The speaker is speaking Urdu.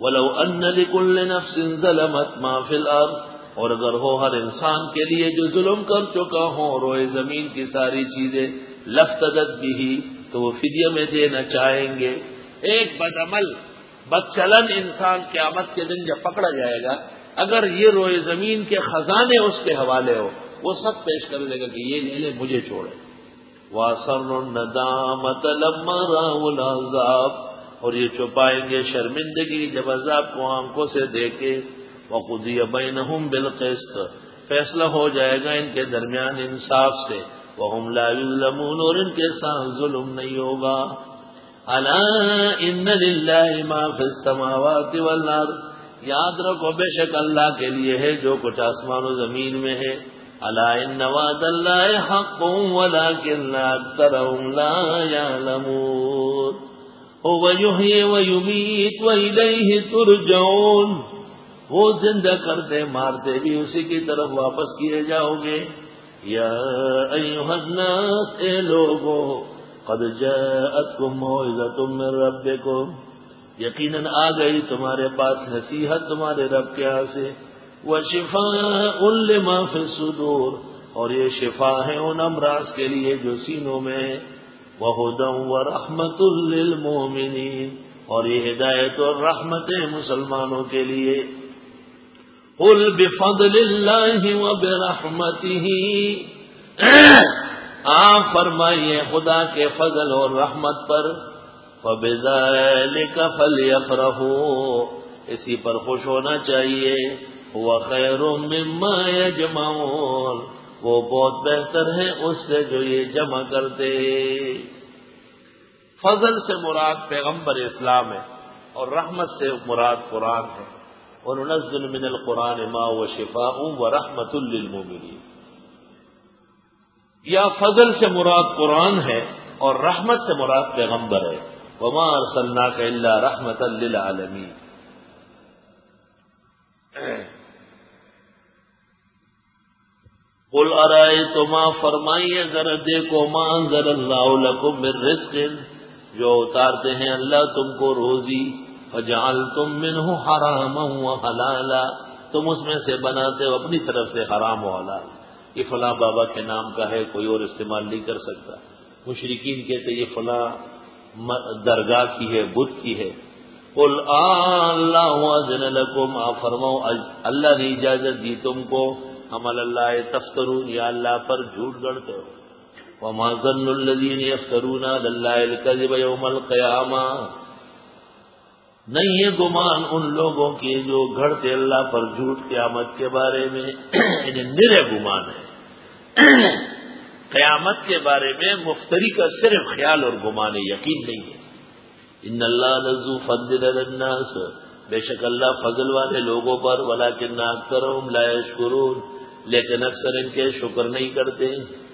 وَلَوْ أَنَّ لِكُلِّ نَفْسٍ ظَلَمَتْ مَا فِي الْأَرْضِ، اور اگر ہو ہر انسان کے لیے جو ظلم کر چکا ہو روئے زمین کی ساری چیزیں، لَافْتَدَتْ بِهِ، تو وہ فدیہ میں دینا چاہیں گے۔ ایک بدعمل بدچلن انسان قیامت کے دن جب پکڑا جائے گا، اگر یہ روئے زمین کے خزانے اس کے حوالے ہو، وہ سب پیش کر دے گا کہ یہ لے لے، مجھے چھوڑے۔ وَأَسَرُّوا النَّدَامَةَ لَمَّا رَأَوُا الْعَذَابَ، اور یہ چھپائیں گے شرمندگی جب عذاب کو آنکھوں سے دیکھے۔ وَقُضِيَ بَيْنَهُمْ بِالْقِسْطِ، فیصلہ ہو جائے گا ان کے درمیان انصاف سے۔ وَهُمْ لَا يُظْلَمُونَ، اور ان کے ساتھ ظلم نہیں ہوگا۔ أَلَا إِنَّ لِلَّهِ مَا فِي السَّمَاوَاتِ وَالْأَرْضِ، یاد رکھو بے شک اللہ کے لیے ہے جو کچھ آسمان و زمین میں ہے۔ أَلَا إِنَّ وَعْدَ اللَّهِ حَقٌّ وَلَٰكِنَّ أَكْثَرَهُمْ لَا يَعْلَمُونَ۔ هُوَ يُحْيِي وَيُمِيتُ وَإِلَيْهِ تُرْجَعُونَ، وہ زندہ کرتے مارتے بھی اسی کی طرف واپس کیے جاؤ گے۔ یا ایھا الناس، اے لوگو، قد جاءتکم موعظۃ من ربکم، یقیناً آ گئی تمہارے پاس نصیحت تمہارے رب کے ہاں سے۔ وشفاء لما فی الصدور، اور یہ شفا ہے ان امراض کے لیے جو سینوں میں ہے۔ وہدی ورحمۃ للمؤمنین، اور یہ ہدایت اور رحمت ہے مسلمانوں کے لیے۔ قل بفضل اللہ وبرحمتہ، آپ فرمائیے خدا کے فضل اور رحمت پر، فبذلک فلیفرحوا، اسی پر خوش ہونا چاہیے۔ هو خیر مما یجمعون، وہ بہت بہتر ہے اس سے جو یہ جمع کرتے۔ فضل سے مراد پیغمبر اسلام ہے، اور رحمت سے مراد قرآن ہے۔ وَنُنَزِّلُ مِنَ الْقُرْآنِ مَا هُوَ شِفَاءٌ وَرَحْمَةٌ لِّلْمُؤْمِنِينَ، یا فضل سے مراد قرآن ہے اور رحمت سے مراد پیغمبر ہے۔ وَمَا أَرْسَلْنَاكَ إِلَّا رَحْمَةً لِّلْعَالَمِينَ۔ قل ارائیتم، فرمائیے ذرا دیکھو، ما انزل اللہ لکم من رزق، جو اتارتے ہیں اللہ تم کو روزی، فجعلتم منہ حراما وحلالا، تم اس میں سے بناتے ہو اپنی طرف سے حرام و حلال۔ یہ فلاں بابا کے نام کا ہے، کوئی اور استعمال نہیں کر سکتا۔ مشرکین کہتے یہ فلاں درگاہ کی ہے، بت کی ہے۔ قل اللہ اذن لکم، آپ فرماؤ اللہ نے اجازت دی تم کو، ہم اللہ تفترون، یا اللہ پر جھوٹ گڑتے ہو۔ وما ظن الذین یفترون علی اللہ الکذب یوم القیامہ، نہیں ہے گمان ان لوگوں کی جو گھڑتے اللہ پر جھوٹ قیامت کے بارے میں، انہیں نرے گمان ہے۔ قیامت کے بارے میں مفتری کا صرف خیال اور گمان، یقین نہیں ہے۔ ان اللہ لذو فضل علی الناس، بے شک اللہ فضل والے لوگوں پر، ولکن اکثرهم لا یشکرون، لیکن اکثر ان کے شکر نہیں کرتے۔